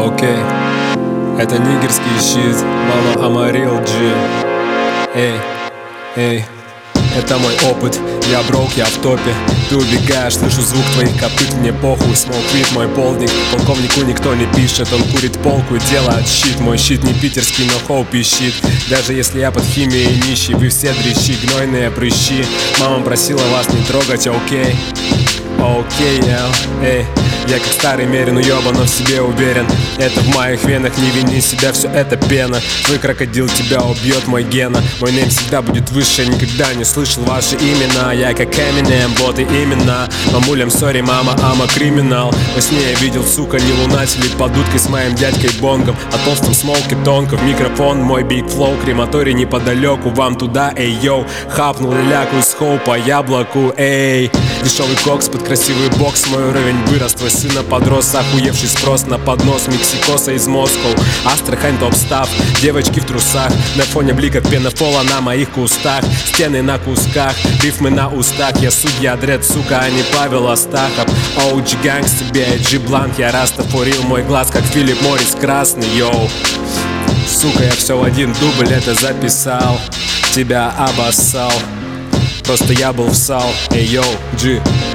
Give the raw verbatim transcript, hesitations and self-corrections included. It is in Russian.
Окей, это нигерский щит, мама Амарил Джи. Эй, эй, это мой опыт, я брок, я в топе. Ты убегаешь, слышу звук твоих копыт, мне похуй. Смоуквит мой полдник, полковнику никто не пишет. Он курит полку и делает щит. Мой щит не питерский, но хоу пищит. Даже если я под химией нищий, вы все дрищи, гнойные прыщи. Мама просила вас не трогать, окей. Окей, я, эй, я как старый мерин, уёбан, но в себе уверен. Это в моих венах, не вини себя, все это пена. Твой крокодил тебя убьет, мой Гена. Мой нейм всегда будет выше, никогда не слышал ваши имена. Я как Эминем, вот и именно. Мамулям, сори, мама, ама криминал. Во сне я видел, сука, не лунатели под дудкой с моим дядькой Бонгом. О толстом смолке тонко, в микрофон мой биг флоу. Крематорий неподалеку, вам туда, эй, йоу. Хапнул ляку из хоу по яблоку, эй. Дешевый кокс под красивый бокс, мой уровень вырос. Твой сына подрос, охуевший спрос на поднос. Мексикоса из Москвы, Астрахань топ-став. Девочки в трусах, на фоне блика пенофола на моих кустах. Стены на кусках, рифмы на устах. Я судья дред, сука, а не Павел Астахов. Оу джи гангстер, би ай джи бланк. Я растафорил мой глаз, как Филипп Моррис красный, йоу. Сука, я все в один дубль это записал. Тебя обоссал, просто я был в сал. Эй, йоу, G.